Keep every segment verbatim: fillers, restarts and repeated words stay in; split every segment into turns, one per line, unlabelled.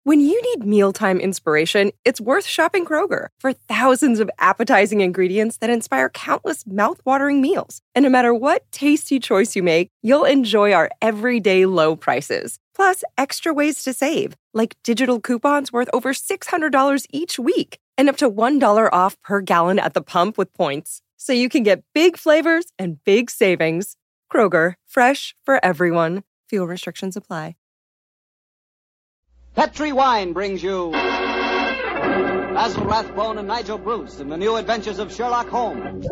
When you need mealtime inspiration, it's worth shopping Kroger for thousands of appetizing ingredients that inspire countless mouth-watering meals. And no matter what tasty choice you make, you'll enjoy our everyday low prices. Plus, extra ways to save, like digital coupons worth over six hundred dollars each week and up to one dollar off per gallon at the pump with points. So you can get big flavors and big savings. Kroger, fresh for everyone. Fuel restrictions apply.
Petri Wine brings you Basil Rathbone and Nigel Bruce in the new adventures of Sherlock Holmes.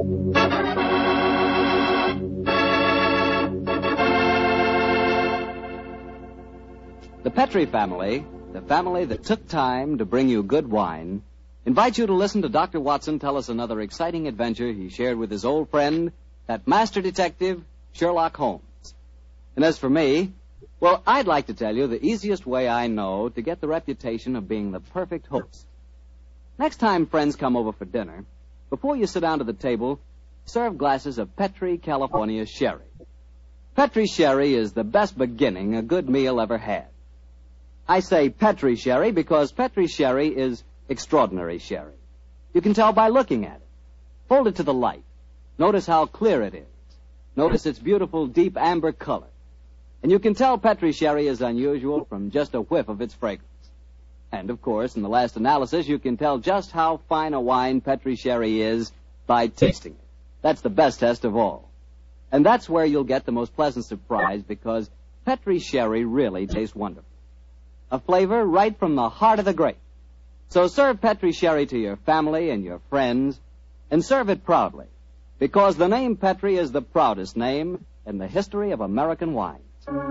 The Petri family, the family that took time to bring you good wine, invites you to listen to Doctor Watson tell us another exciting adventure he shared with his old friend, that master detective, Sherlock Holmes. And as for me, well, I'd like to tell you the easiest way I know to get the reputation of being the perfect host. Next time friends come over for dinner, before you sit down to the table, serve glasses of Petri California Sherry. Petri Sherry is the best beginning a good meal ever had. I say Petri Sherry because Petri Sherry is extraordinary sherry. You can tell by looking at it. Hold it to the light. Notice how clear it is. Notice its beautiful deep amber color. And you can tell Petri Sherry is unusual from just a whiff of its fragrance. And, of course, in the last analysis, you can tell just how fine a wine Petri Sherry is by tasting it. That's the best test of all. And that's where you'll get the most pleasant surprise, because Petri Sherry really tastes wonderful. A flavor right from the heart of the grape. So serve Petri Sherry to your family and your friends, and serve it proudly, because the name Petri is the proudest name in the history of American wines.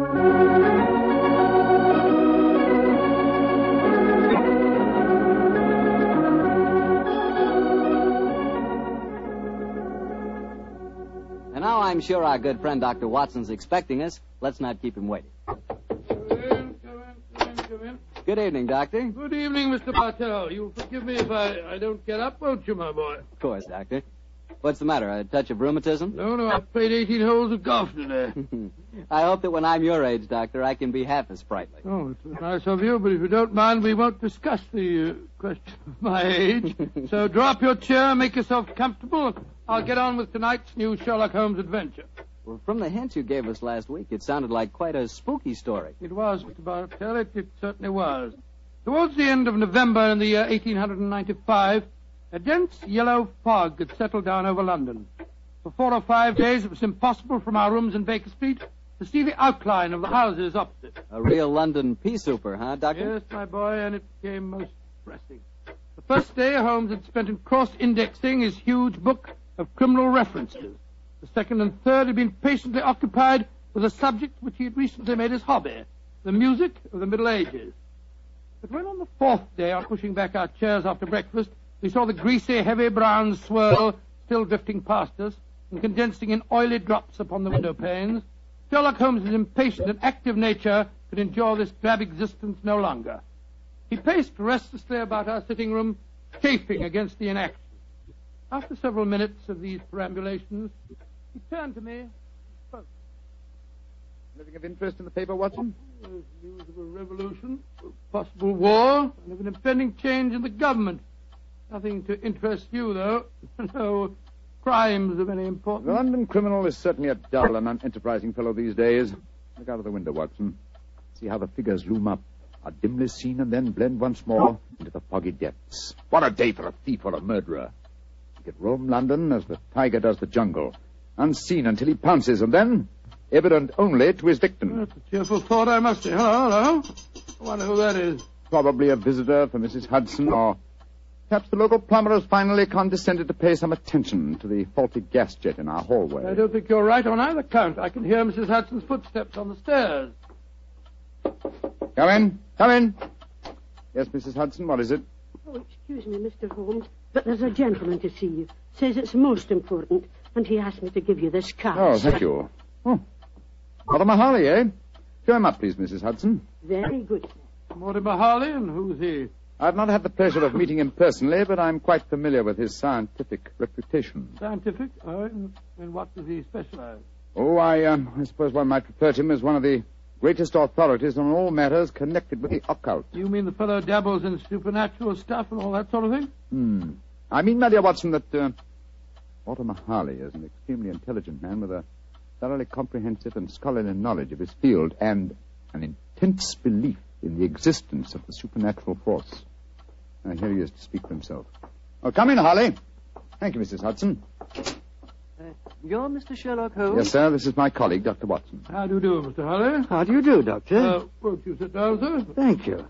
And now I'm sure our good friend Doctor Watson's expecting us. Let's not keep him waiting.
Come in, come in, come in, come in.
Good evening, Doctor.
Good evening, Mister Bartell. You'll forgive me if I, I don't get up, won't you, my boy?
Of course, Doctor. What's the matter, a touch of rheumatism?
No, no, I've played eighteen holes of golf today.
I hope that when I'm your age, Doctor, I can be half as sprightly.
Oh, it's nice of you, but if you don't mind, we won't discuss the uh, question of my age. So draw up your chair, make yourself comfortable. I'll get on with tonight's new Sherlock Holmes adventure.
Well, from the hint you gave us last week, it sounded like quite a spooky story.
It was, Mister Bartell, it, it certainly was. Towards the end of November in the year eighteen ninety-five, a dense yellow fog had settled down over London. For four or five days, it was impossible from our rooms in Baker Street to see the outline of the houses opposite.
A real London pea souper, huh, Doctor?
Yes, my boy, and it became most depressing. The first day, Holmes had spent in cross-indexing his huge book of criminal references. The second and third had been patiently occupied with a subject which he had recently made his hobby, the music of the Middle Ages. But when on the fourth day, on pushing back our chairs after breakfast, we saw the greasy, heavy brown swirl still drifting past us and condensing in oily drops upon the window panes, Sherlock Holmes' impatient and active nature could endure this drab existence no longer. He paced restlessly about our sitting room, chafing against the inaction. After several minutes of these perambulations, he turned to me and spoke.
Anything of interest in the paper, Watson?
There's news of a revolution, a possible war, and of an impending change in the government. Nothing to interest you, though. No crimes of any importance.
The London criminal is certainly a dull and unenterprising fellow these days. Look out of the window, Watson. See how the figures loom up, are dimly seen and then blend once more into the foggy depths. What a day for a thief or a murderer. He could roam London as the tiger does the jungle, unseen until he pounces, and then evident only to his victim.
That's a cheerful thought, I must say. Hello, hello. I wonder who that is.
Probably a visitor for Missus Hudson, or perhaps the local plumber has finally condescended to pay some attention to the faulty gas jet in our hallway.
I don't think you're right on either count. I can hear Missus Hudson's footsteps on the stairs.
Come in. Come in. Yes, Missus Hudson, what is it?
Oh, excuse me, Mister Holmes, but there's a gentleman to see you. Says it's most important, and he asked me to give you this card.
Oh, thank you. Oh, Mortimer Harley, eh? Show him up, please, Missus Hudson.
Very good, sir.
Mortimer Harley, and who's he?
I've not had the pleasure of meeting him personally, but I'm quite familiar with his scientific reputation.
Scientific? Oh, in, in what does he specialize?
Oh, I, um, I suppose one might refer to him as one of the greatest authorities on all matters connected with the occult.
You mean the fellow dabbles in supernatural stuff and all that sort of thing?
Hmm. I mean, my dear Watson, that uh, Mortimer Harley is an extremely intelligent man with a thoroughly comprehensive and scholarly knowledge of his field and an intense belief in the existence of the supernatural force. Now, here he is to speak for himself. Oh, come in, Harley. Thank you, Missus Hudson.
Uh, you're Mister Sherlock Holmes?
Yes, sir. This is my colleague, Doctor Watson.
How do you do, Mister Harley?
How do you do, Doctor?
Uh, won't you sit down, sir?
Thank you.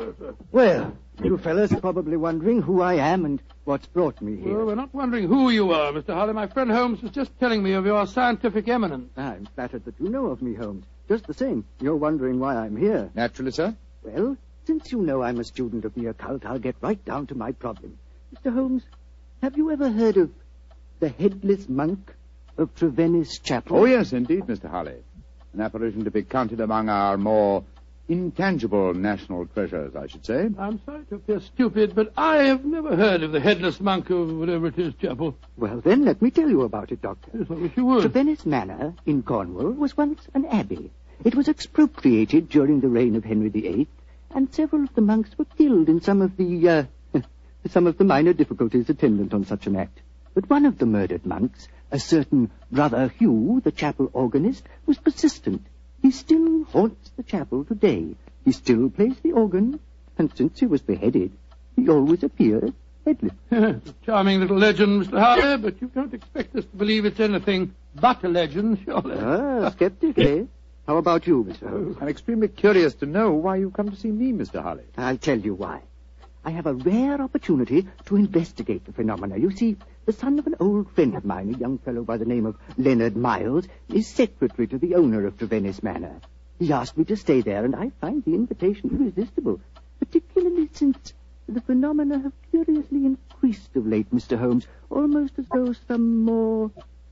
Well, you fellas are probably wondering who I am and what's brought me here.
Well, we're not wondering who you are, Mister Harley. My friend Holmes was just telling me of your scientific eminence.
I'm flattered that you know of me, Holmes. Just the same, you're wondering why I'm here.
Naturally, sir.
Well, since you know I'm a student of the occult, I'll get right down to my problem. Mister Holmes, have you ever heard of the headless monk of Trevennis Chapel?
Oh, yes, indeed, Mister Harley. An apparition to be counted among our more intangible national treasures, I should say.
I'm sorry to appear stupid, but I have never heard of the headless monk of whatever it is, Chapel.
Well, then, let me tell you about it, Doctor.
Yes, I wish you would.
Trevennis Manor in Cornwall was once an abbey. It was expropriated during the reign of Henry the Eighth, and several of the monks were killed in some of the, uh, some of the minor difficulties attendant on such an act. But one of the murdered monks, a certain Brother Hugh, the chapel organist, was persistent. He still haunts the chapel today. He still plays the organ, and since he was beheaded, he always appears headless.
It's a charming little legend, Mister Harley, but you don't expect us to believe it's anything but a legend, surely.
Ah, skeptic, eh? How about you, Mister Holmes?
I'm extremely curious to know why you come to see me, Mister Harley.
I'll tell you why. I have a rare opportunity to investigate the phenomena. You see, the son of an old friend of mine, a young fellow by the name of Leonard Miles, is secretary to the owner of Trevennis Manor. He asked me to stay there, and I find the invitation irresistible, particularly since the phenomena have curiously increased of late, Mister Holmes, almost as though some more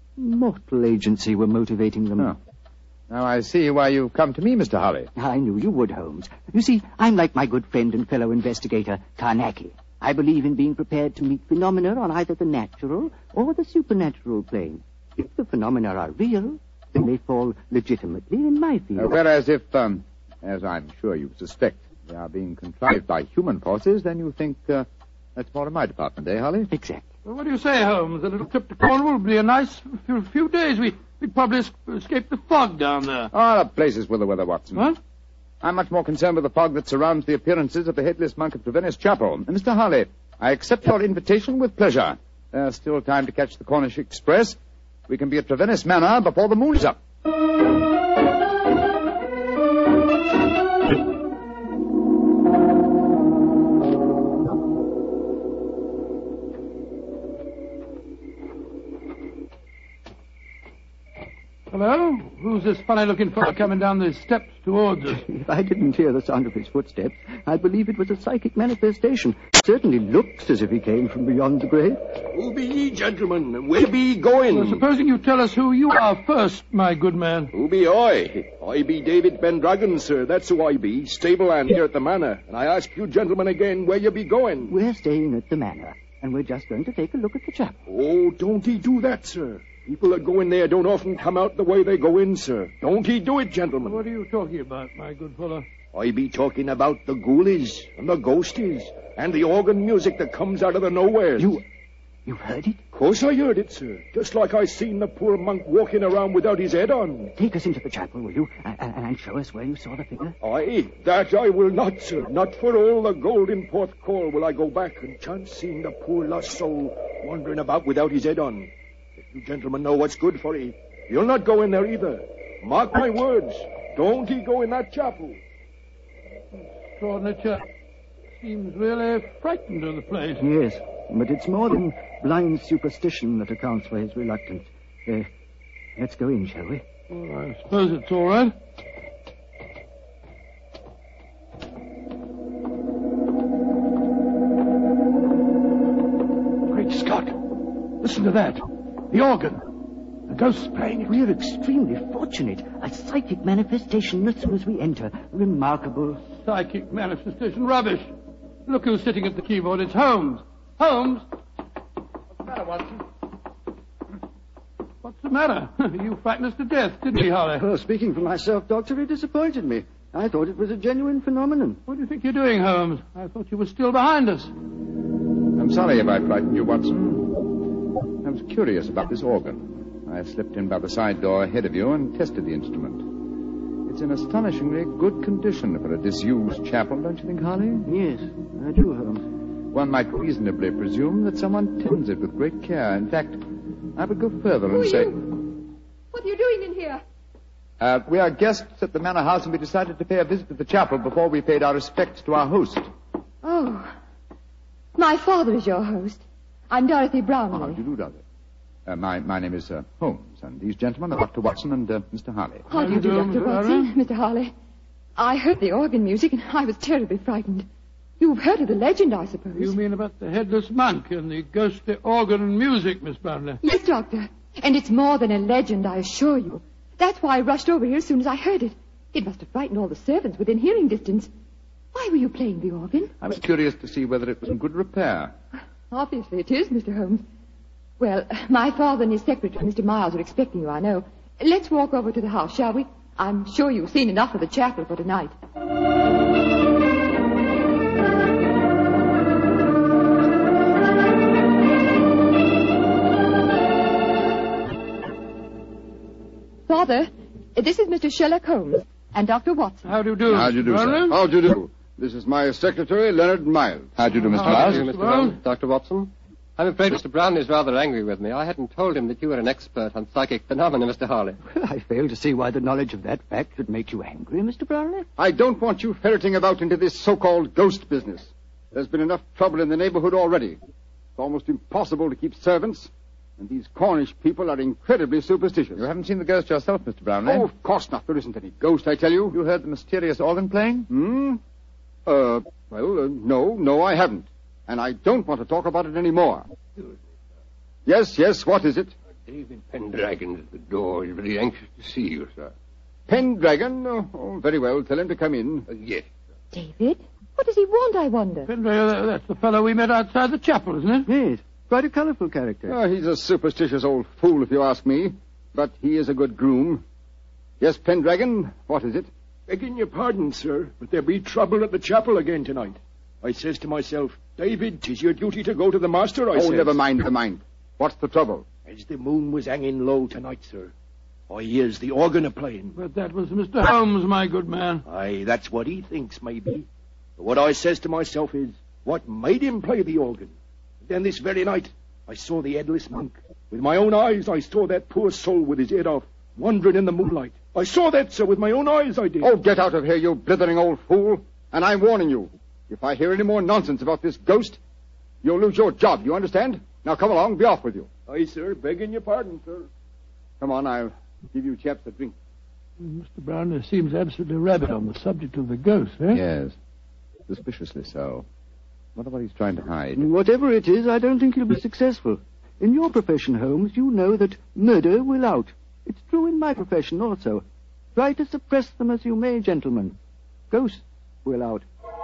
mortal agency were motivating them.
Oh. Now I see why you've come to me, Mister Harley.
I knew you would, Holmes. You see, I'm like my good friend and fellow investigator, Carnacki. I believe in being prepared to meet phenomena on either the natural or the supernatural plane. If the phenomena are real, then they fall legitimately in my field.
Uh, whereas if, um, as I'm sure you suspect, they are being contrived by human forces, then you think uh, that's more in my department, eh, Harley?
Exactly.
Well, what do you say, Holmes? A little trip to Cornwall would be a nice few, few days. We, we'd probably es- escape the fog down there.
Ah, the places with the weather, Watson.
What?
I'm much more concerned with the fog that surrounds the appearances of the headless monk of Trevennis Chapel. And Mister Harley, I accept your invitation with pleasure. There's still time to catch the Cornish Express. We can be at Trevennis Manor before the moon is up.
Hello? Who's this funny-looking fellow coming down the steps towards us?
If I didn't hear the sound of his footsteps, I'd believe it was a psychic manifestation. It certainly looks as if he came from beyond the grave.
Who be ye, gentlemen? Where be ye going?
Well, supposing you tell us who you are first, my good man.
Who be I? I be David Pendragon, sir. That's who I be. Stable hand here at the manor. And I ask you gentlemen again where you be going.
We're staying at the manor, and we're just going to take a look at the chapel.
Oh, don't he do that, sir. People that go in there don't often come out the way they go in, sir. Don't he do it, gentlemen?
What are you talking about, my good fellow?
I be talking about the ghoulies and the ghosties and the organ music that comes out of the nowheres.
You... you heard it?
Of course I heard it, sir. Just like I seen the poor monk walking around without his head on.
Take us into the chapel, will you? And, and, and show us where you saw the figure.
Aye, that I will not, sir. Not for all the gold in Porthcawl will I go back and chance seeing the poor lost soul wandering about without his head on. You gentlemen know what's good for ye. You'll not go in there either. Mark my words. Don't he go in that chapel.
Extraordinary chap. Seems really frightened of the place.
Yes, but it's more than blind superstition that accounts for his reluctance. Uh, let's go in, shall we?
Well, I suppose it's all right. Great Scott! Listen to that. The organ. The ghost's playing it.
We're extremely fortunate. A psychic manifestation as soon as we enter. Remarkable.
Psychic manifestation. Rubbish. Look who's sitting at the keyboard. It's Holmes. Holmes! What's the matter, Watson? What's the matter? You frightened us to death, didn't you, Holly?
Well, speaking for myself, Doctor, it disappointed me. I thought it was a genuine phenomenon.
What do you think you're doing, Holmes? I thought you were still behind us.
I'm sorry if I frightened you, Watson. I was curious about this organ. I slipped in by the side door ahead of you and tested the instrument. It's in astonishingly good condition for a disused chapel, don't you think, Harley?
Yes, I do, Holmes.
One might reasonably presume that someone tends it with great care. In fact, I would go further
Who
and
are
say...
you? What are you doing in here?
Uh, we are guests at the Manor House, and we decided to pay a visit to the chapel before we paid our respects to our host.
Oh. My father is your host. I'm Dorothy Brownlee.
How do you do, Dorothy? Uh, my, my name is uh, Holmes, and these gentlemen are Doctor Watson and uh, Mister Harley.
How do you do, Doctor Watson? Mister Harley. I heard the organ music, and I was terribly frightened. You've heard of the legend, I suppose.
You mean about the headless monk and the ghostly organ and music, Miss Brownlee?
Yes, Doctor. And it's more than a legend, I assure you. That's why I rushed over here as soon as I heard it. It must have frightened all the servants within hearing distance. Why were you playing the organ?
I was curious to see whether it was in good repair.
Obviously it is, Mister Holmes. Well, my father and his secretary, Mister Miles, are expecting you, I know. Let's walk over to the house, shall we? I'm sure you've seen enough of the chapel for tonight. Father, this is Mister Sherlock Holmes and Doctor Watson.
How do you do?
How do you do, sir? How do you do? This is my secretary, Leonard Miles.
How do you do, Mister
How
Miles?
do you, Mister Holmes? Doctor Watson? I'm afraid Mister Brownlee is rather angry with me. I hadn't told him that you were an expert on psychic phenomena, Mister Harley.
Well, I fail to see why the knowledge of that fact should make you angry, Mister Brownlee.
I don't want you ferreting about into this so-called ghost business. There's been enough trouble in the neighborhood already. It's almost impossible to keep servants, and these Cornish people are incredibly superstitious.
You haven't seen the ghost yourself, Mister Brownlee?
Oh, of course not. There isn't any ghost, I tell you.
You heard the mysterious organ playing?
Hmm? Uh, well, uh, no, no, I haven't. And I don't want to talk about it anymore. Yes, yes, what is it?
David Pendragon at the door. He's very anxious to see you, sir.
Pendragon? Oh, oh, very well. Tell him to come in.
Uh, yes.
David? What does he want, I wonder?
Pendragon, that's the fellow we met outside the chapel, isn't it?
Yes, quite a colourful character.
Oh, he's a superstitious old fool, if you ask me. But he is a good groom. Yes, Pendragon, what is it?
Begging your pardon, sir, but there be trouble at the chapel again tonight. I says to myself, David, 'tis your duty to go to the master, I
oh,
says.
never mind, never mind. What's the trouble?
As the moon was hanging low tonight, sir, I hears the organ a-playing.
But that was Mister Holmes, my good man.
Aye, that's what he thinks, maybe. But what I says to myself is, what made him play the organ? Then this very night, I saw the headless monk. With my own eyes, I saw that poor soul with his head off, wandering in the moonlight. I saw that, sir, with my own eyes, I did.
Oh, get out of here, you blithering old fool. And I'm warning you. If I hear any more nonsense about this ghost, you'll lose your job, you understand? Now, come along, be off with you.
Aye, sir, begging your pardon, sir.
Come on, I'll give you chaps a drink.
Mister Brownlee seems absolutely rabid on the subject of the ghost, eh?
Yes. Suspiciously so. Wonder what he's trying to hide.
Whatever it is, I don't think he'll be successful. In your profession, Holmes, you know that murder will out. It's true in my profession also. Try to suppress them as you may, gentlemen. Ghosts will out.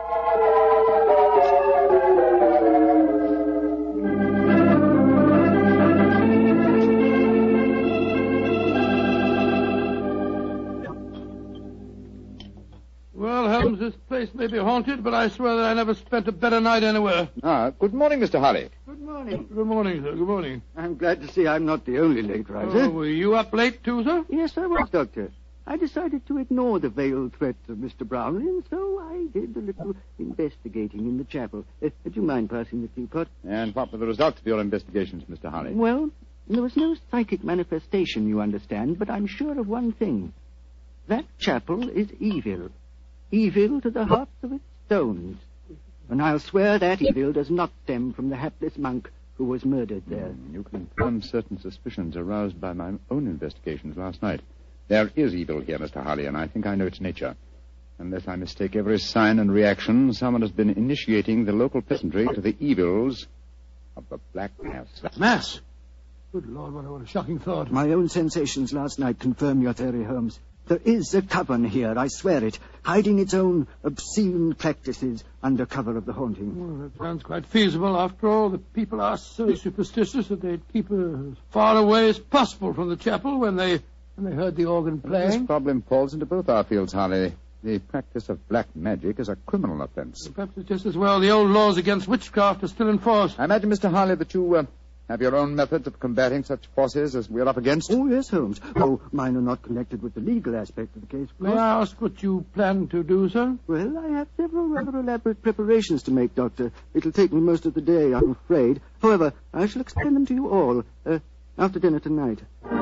Well, Holmes, this place may be haunted, but I swear that I never spent a better night anywhere.
Ah, good morning, Mister Harley.
Good morning.
Good morning, sir. Good morning.
I'm glad to see I'm not the only late riser.
Oh, were you up late, too, sir?
Yes, I was, Doctor. I decided to ignore the veiled threats of Mister Brownlee, and so I did a little investigating in the chapel. Uh, would you mind passing the teapot?
And what were the results of your investigations, Mister Harley?
Well, there was no psychic manifestation, you understand, but I'm sure of one thing. That chapel is evil. Evil to the hearts of its stones. And I'll swear that evil does not stem from the hapless monk who was murdered there.
Mm, you confirm certain suspicions aroused by my own investigations last night. There is evil here, Mister Harley, and I think I know its nature. Unless I mistake every sign and reaction, someone has been initiating the local peasantry to the evils of the Black Mass.
Mass? Good Lord, what a, what a shocking thought.
My own sensations last night confirm your theory, Holmes. There is a coven here, I swear it, hiding its own obscene practices under cover of the haunting.
Well, that sounds quite feasible. After all, the people are so superstitious that they'd keep as far away as possible from the chapel when they when they heard the organ playing.
This problem falls into both our fields, Harley. The practice of black magic is a criminal offense.
Perhaps it's just as well the old laws against witchcraft are still in force.
I imagine, Mister Harley, that you uh, have your own methods of combating such forces as we're up against.
Oh, yes, Holmes. Oh, mine are not connected with the legal aspect of the case.
May I ask what you plan to do, sir?
Well, I have several rather elaborate preparations to make, Doctor. It'll take me most of the day, I'm afraid. However, I shall explain them to you all uh, after dinner tonight.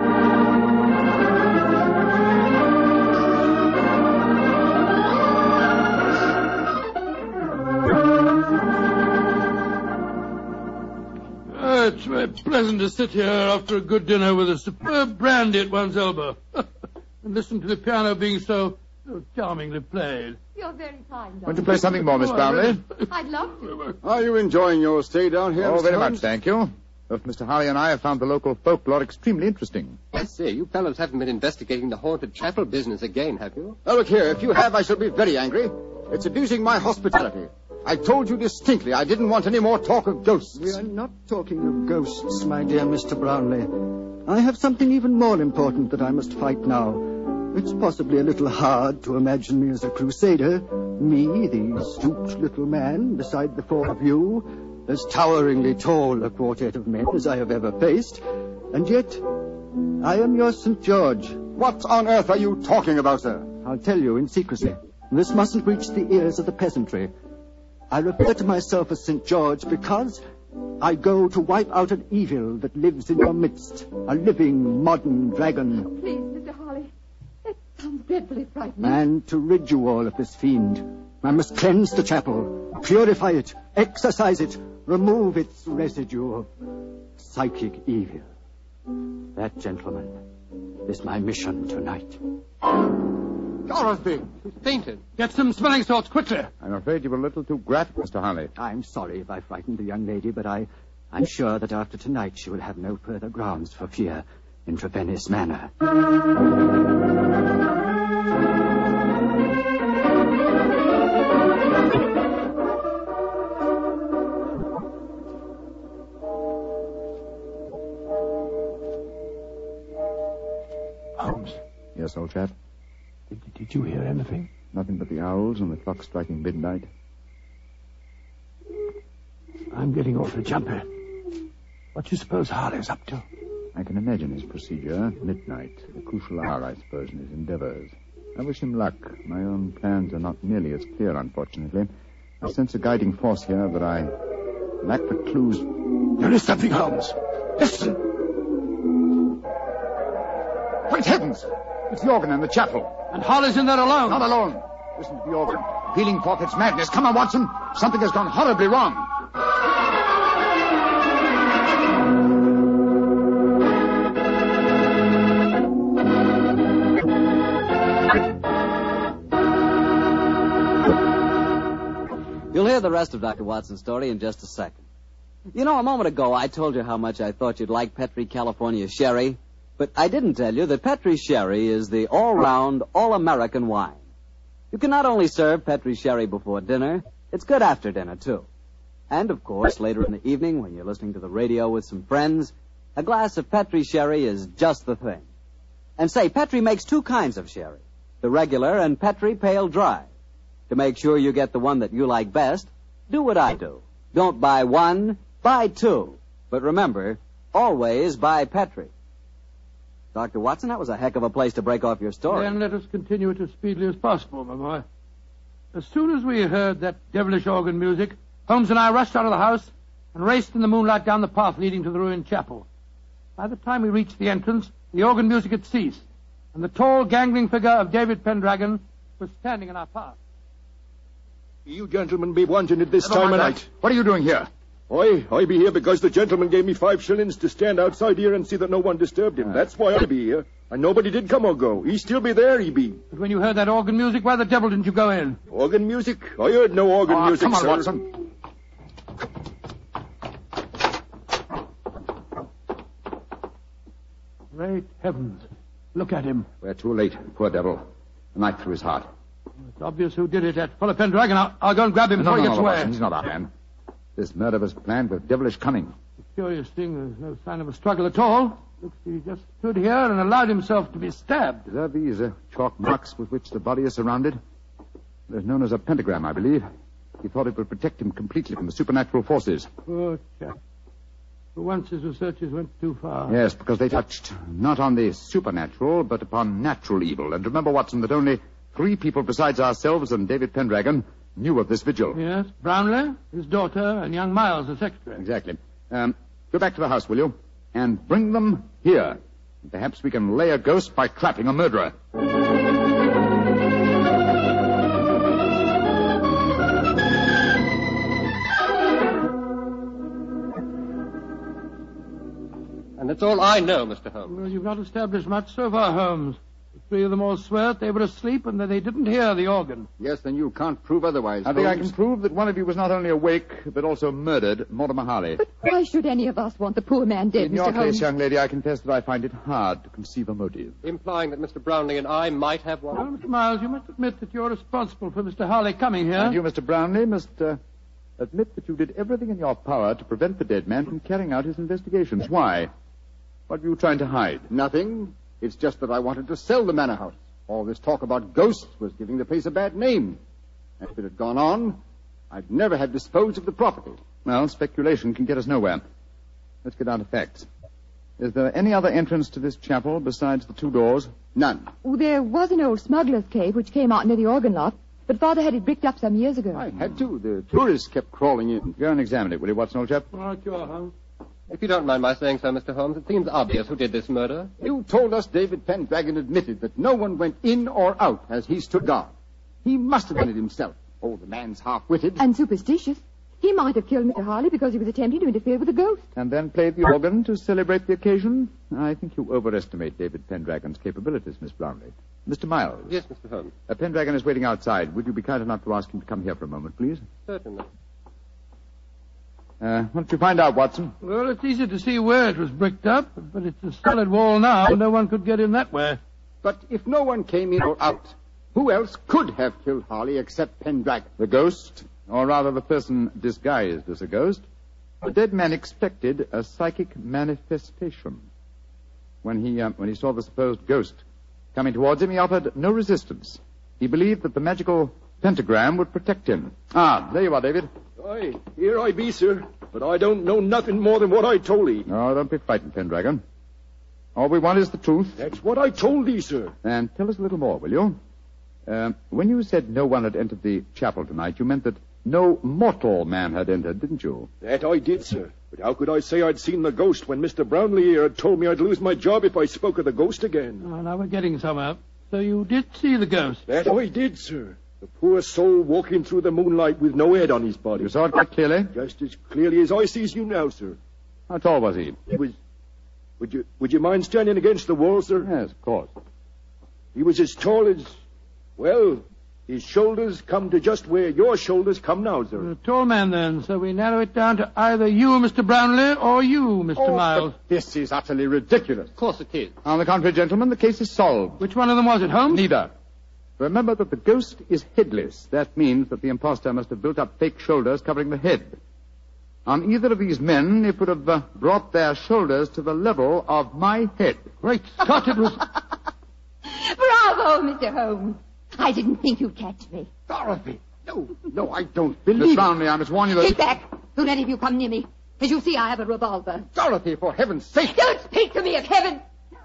It's very pleasant to sit here after a good dinner with a superb brandy at one's elbow and listen to the piano being so, so charmingly played.
You're very kind, Doctor.
Want to play something more, Miss Brownlee?
I'd love to.
Are you enjoying your stay down here,
Oh,
Mister
very
Holmes?
much, thank you. Both Mister Harley and I have found the local folklore extremely interesting.
I say, you fellows haven't been investigating the haunted chapel business again, have you?
Now, look here. If you have, I shall be very angry. It's abusing my hospitality. I told you distinctly I didn't want any more talk of ghosts.
We are not talking of ghosts, my dear Mister Brownlee. I have something even more important that I must fight now. It's possibly a little hard to imagine me as a crusader. Me, the stooped little man, beside the four of you, as toweringly tall a quartet of men as I have ever faced. And yet, I am your Saint George.
What on earth are you talking about, sir?
I'll tell you in secrecy. This mustn't reach the ears of the peasantry. I refer to myself as Saint George because I go to wipe out an evil that lives in your midst. A living, modern dragon.
Oh, please, Mister Harley. That sounds dreadfully frightening.
And to rid you all of this fiend, I must cleanse the chapel, purify it, exorcise it, remove its residue of psychic evil. That, gentlemen, is my mission tonight.
Dorothy!
She's fainted.
Get some smelling salts, quickly.
I'm afraid you were a little too graphic, Mister Harley.
I'm sorry if I frightened the young lady, but I, I'm sure that after tonight she will have no further grounds for fear in Trevennis Manor.
Holmes.
Yes, old chap?
Did, did you hear anything?
Nothing but the owls and the clock striking midnight.
I'm getting awfully jumpy. What do you suppose Harley's up to?
I can imagine his procedure. Midnight, the crucial hour, I suppose, in his endeavors. I wish him luck. My own plans are not nearly as clear, unfortunately. I sense a guiding force here, but I lack the clues.
There is something, Holmes. Listen.
Great heavens! It's the organ in the chapel.
And Harley's in there alone.
Not alone. Listen to the organ. Pealing forth its madness. Come on, Watson. Something has gone horribly wrong.
You'll hear the rest of Doctor Watson's story in just a second. You know, a moment ago I told you how much I thought you'd like Petri California Sherry, but I didn't tell you that Petri Sherry is the all-round, all-American wine. You can not only serve Petri Sherry before dinner, it's good after dinner, too. And, of course, later in the evening when you're listening to the radio with some friends, a glass of Petri Sherry is just the thing. And say, Petri makes two kinds of sherry, the regular and Petri Pale Dry. To make sure you get the one that you like best, do what I do. Don't buy one, buy two. But remember, always buy Petri. Doctor Watson, that was a heck of a place to break off your story.
Then let us continue it as speedily as possible, my boy. As soon as we heard that devilish organ music, Holmes and I rushed out of the house and raced in the moonlight down the path leading to the ruined chapel. By the time we reached the entrance, the organ music had ceased, and the tall, gangling figure of David Pendragon was standing in our path.
You gentlemen be wanting it this
Never
time of
mind
night.
that. What are you doing here?
I, I be here because the gentleman gave me five shillings to stand outside here and see that no one disturbed him.
Ah.
That's why I be here. And nobody did come or go. He still be there, he be.
But when you heard that organ music, why the devil didn't you go in?
Organ music? I heard no organ
Oh,
music,
come on,
sir.
Watson.
Great heavens. Look at him.
We're too late. Poor devil. A knife through his heart.
It's obvious who did it. That fellow Pendragon. I'll, I'll go and grab him
No,
before
no,
he
no,
gets
no,
away.
Watson, he's not our man. This murder was planned with devilish cunning.
The curious thing, there's no sign of a struggle at all. Looks he just stood here and allowed himself to be stabbed.
Are these uh, chalk marks with which the body is surrounded? They're known as a pentagram, I believe. He thought it would protect him completely from the supernatural forces.
Poor chap. For once his researches went too far.
Yes, because they touched not on the supernatural, but upon natural evil. And remember, Watson, that only three people besides ourselves and David Pendragon knew of this vigil.
Yes, Brownlee, his daughter, and young Miles, the secretary.
Exactly. Um, go back to the house, will you? And bring them here. Perhaps we can lay a ghost by trapping a murderer.
And that's all I know, Mister Holmes.
Well, you've not established much so far, Holmes. The three of them all swear they were asleep and that they didn't hear the organ.
Yes, then you can't prove otherwise,
I think I
Holmes.
can prove that one of you was not only awake, but also murdered Mortimer Harley.
But why should any of us want the poor man dead,
In
Mister
your
Holmes?
case, young lady, I confess that I find it hard to conceive a motive.
Implying that Mister Brownlee and I might have one.
Well, Mister Miles, you must admit that you're responsible for Mister Harley coming here.
And you, Mister Brownlee, must uh, admit that you did everything in your power to prevent the dead man from carrying out his investigations. Why? What were you trying to hide?
Nothing. It's just that I wanted to sell the manor house. All this talk about ghosts was giving the place a bad name. And if it had gone on, I'd never have disposed of the property.
Well, speculation can get us nowhere. Let's get down to facts. Is there any other entrance to this chapel besides the two doors?
None.
Oh, there was an old smuggler's cave which came out near the organ loft, but Father had it bricked up some years ago.
I had to. The tourists kept crawling in.
Go and examine it, will you, Watson, old chap?
All right, you are, Holmes.
If you don't mind my saying so, Mister Holmes, it seems obvious who did this murder.
You told us David Pendragon admitted that no one went in or out as he stood guard. He must have done it himself. Oh, the man's half-witted.
And superstitious. He might have killed Mister Harley because he was attempting to interfere with the ghost.
And then played the organ to celebrate the occasion? I think you overestimate David Pendragon's capabilities, Miss Brownlee. Mister Miles.
Yes, Mister Holmes.
Uh, Pendragon is waiting outside. Would you be kind enough to ask him to come here for a moment, please?
Certainly.
Uh, why don't you find out, Watson?
Well, it's easy to see where it was bricked up, but it's a solid wall now. No one could get in that way.
But if no one came in or out, who else could have killed Harley except Pendragon?
The ghost, or rather the person disguised as a ghost. The dead man expected a psychic manifestation. When he, uh, when he saw the supposed ghost coming towards him, he offered no resistance. He believed that the magical pentagram would protect him. Ah, there you are, David.
Aye, here I be, sir. But I don't know nothing more than what I told thee.
No, don't be frightened, Pendragon. All we want is the truth.
That's what I told thee, sir.
And tell us a little more, will you? Uh, when you said no one had entered the chapel tonight, you meant that no mortal man had entered, didn't you?
That I did, sir. But how could I say I'd seen the ghost when Mister Brownlee here had told me I'd lose my job if I spoke of the ghost again?
Oh, now we're getting somewhere. So you did see the ghost?
That I did, sir. The poor soul walking through the moonlight with no head on his body.
You saw it quite clearly?
Just as clearly as I sees you now, sir.
How tall was he?
He was... Would you, would you mind standing against the wall, sir?
Yes, of course.
He was as tall as... Well, his shoulders come to just where your shoulders come now, sir.
A tall man, then. So we narrow it down to either you, Mister Brownlee, or you, Mister
Oh,
Miles.
but this is utterly ridiculous.
Of course it is.
On the contrary, gentlemen, the case is solved.
Which one of them was it, Holmes?
Neither. Remember that the ghost is headless. That means that the impostor must have built up fake shoulders covering the head. On either of these men, it would have uh, brought their shoulders to the level of my head.
Great Scott, it was...
Bravo, Mister Holmes. I didn't think you'd catch me.
Dorothy! No, no, I don't believe
Miss
it.
Brownlee, I must warn you that...
Keep back. Don't any of you come near me. As you see, I have a revolver.
Dorothy, for heaven's sake!
Don't speak to me of heaven.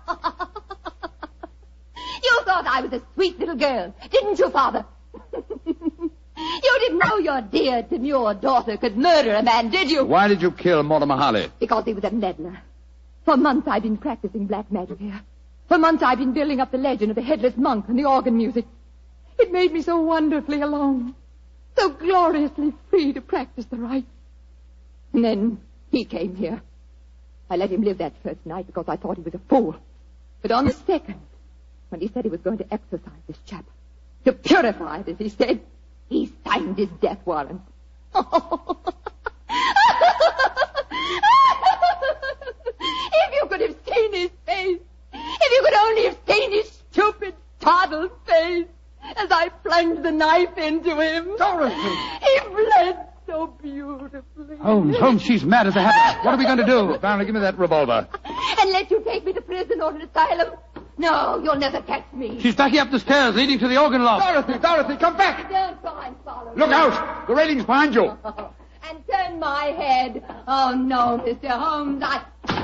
You thought I was a sweet little girl, didn't you, Father? You didn't know your dear, demure daughter could murder a man, did you?
Why did you kill Mortimer Harley?
Because he was a meddler. For months I've been practicing black magic here. For months I've been building up the legend of the headless monk and the organ music. It made me so wonderfully alone, so gloriously free to practice the rites. And then he came here. I let him live that first night because I thought he was a fool. But on the second, when he said he was going to exorcise this chap, to purify it, as he said, he signed his death warrant. If you could have seen his face, if you could only have seen Toddle's face as I plunged the knife into him.
Dorothy!
He bled so beautifully.
Holmes, Holmes, she's mad as a hatter. What are we going to do?
Brownlee, give me that revolver.
And let you take me to prison or an asylum? No, you'll never catch me.
She's backing up the stairs leading to the organ loft.
Dorothy, Dorothy, come back!
Don't try and follow me.
Look out! The railing's behind you.
And turn my head. Oh, no, Mister Holmes, I...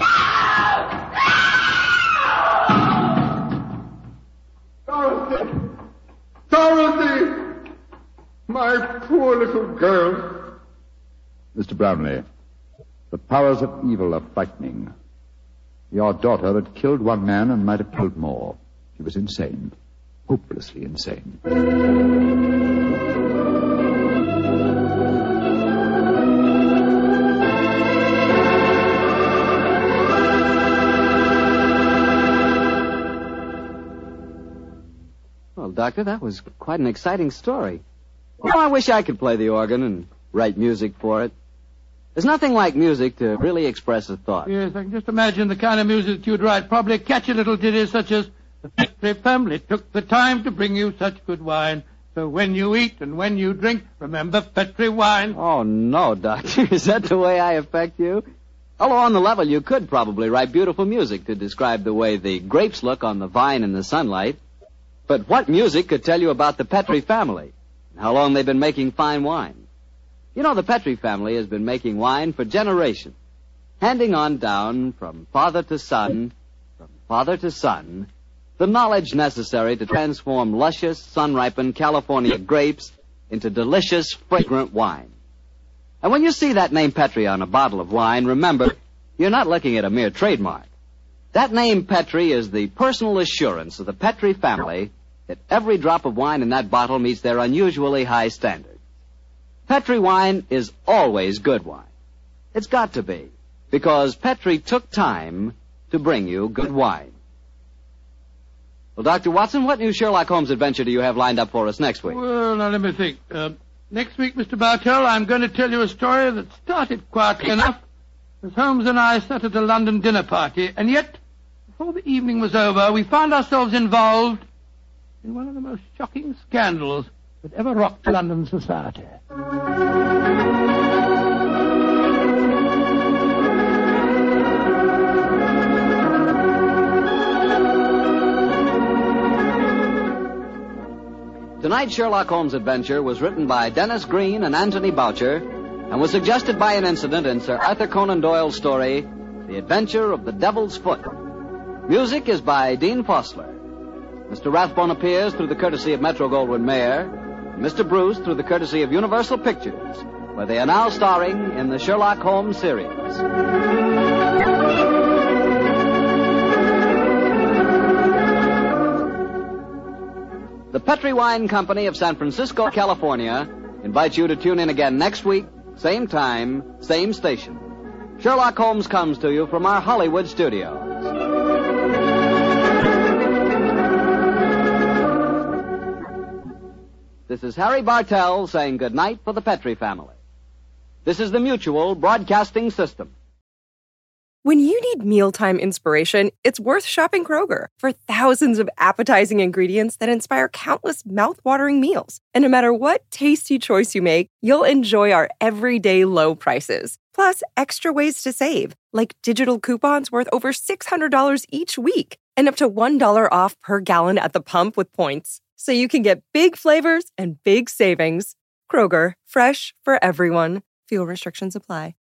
Dorothy! Dorothy! My poor little girl.
Mister Brownlee, the powers of evil are frightening. Your daughter had killed one man and might have killed more. She was insane. Hopelessly insane.
Well, Doctor, that was quite an exciting story. You know, I wish I could play the organ and write music for it. There's nothing like music to really express a thought.
Yes, I can just imagine the kind of music that you'd write. Probably catchy little ditties such as, "The Petri family took the time to bring you such good wine. So when you eat and when you drink, remember Petri wine."
Oh, no, Doctor. Is that the way I affect you? Although on the level, you could probably write beautiful music to describe the way the grapes look on the vine in the sunlight. But what music could tell you about the Petri family and how long they've been making fine wine? You know, the Petri family has been making wine for generations, handing on down from father to son, from father to son, the knowledge necessary to transform luscious, sun-ripened California grapes into delicious, fragrant wine. And when you see that name Petri on a bottle of wine, remember, you're not looking at a mere trademark. That name Petri is the personal assurance of the Petri family that every drop of wine in that bottle meets their unusually high standards. Petri wine is always good wine. It's got to be, because Petri took time to bring you good wine. Well, Doctor Watson, what new Sherlock Holmes adventure do you have lined up for us next week?
Well, now let me think. Uh, next week, Mister Bartell, I'm going to tell you a story that started quietly enough as Holmes and I sat at a London dinner party, and yet, before the evening was over, we found ourselves involved in one of the most shocking scandals that ever rocked London society.
Tonight's Sherlock Holmes adventure was written by Dennis Green and Anthony Boucher and was suggested by an incident in Sir Arthur Conan Doyle's story, The Adventure of the Devil's Foot. Music is by Dean Fossler. Mister Rathbone appears through the courtesy of Metro-Goldwyn-Mayer, and Mister Bruce through the courtesy of Universal Pictures, where they are now starring in the Sherlock Holmes series. The Petri Wine Company of San Francisco, California, invites you to tune in again next week, same time, same station. Sherlock Holmes comes to you from our Hollywood studios. This is Harry Bartell saying good night for the Petri family. This is the Mutual Broadcasting System.
When you need mealtime inspiration, it's worth shopping Kroger for thousands of appetizing ingredients that inspire countless mouth-watering meals. And no matter what tasty choice you make, you'll enjoy our everyday low prices. Plus, extra ways to save, like digital coupons worth over six hundred dollars each week and up to one dollar off per gallon at the pump with points. So you can get big flavors and big savings. Kroger, fresh for everyone. Fuel restrictions apply.